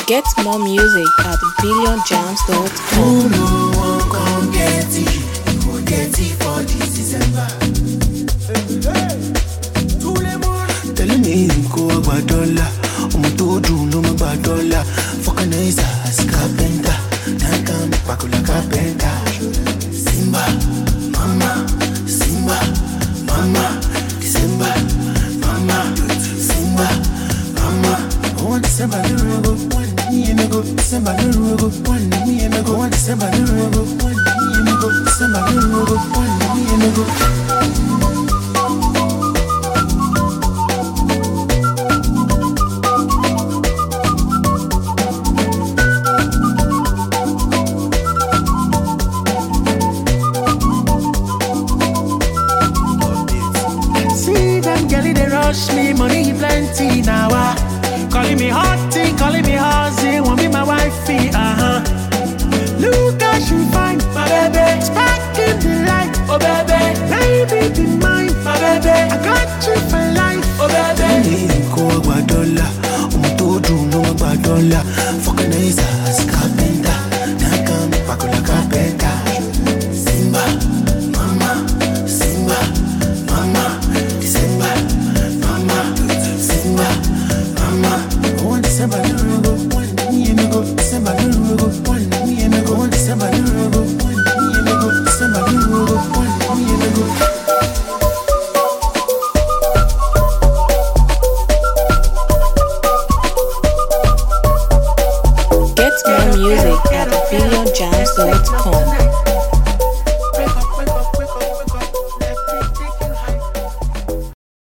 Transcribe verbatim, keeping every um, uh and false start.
Get more music at billion jams dot com. Who no one come get it, you go get it for this December. Tell me go agba dollar, omo to dun no ma gba dollar. Vulcanizer as carpenter, na come pakula carpenter. Simba, mama, Simba, mama, December, mama, Simba, mama. One December no go, one me and go. December no go, one me and go. One December no go, one me and go. December no go, one me and go.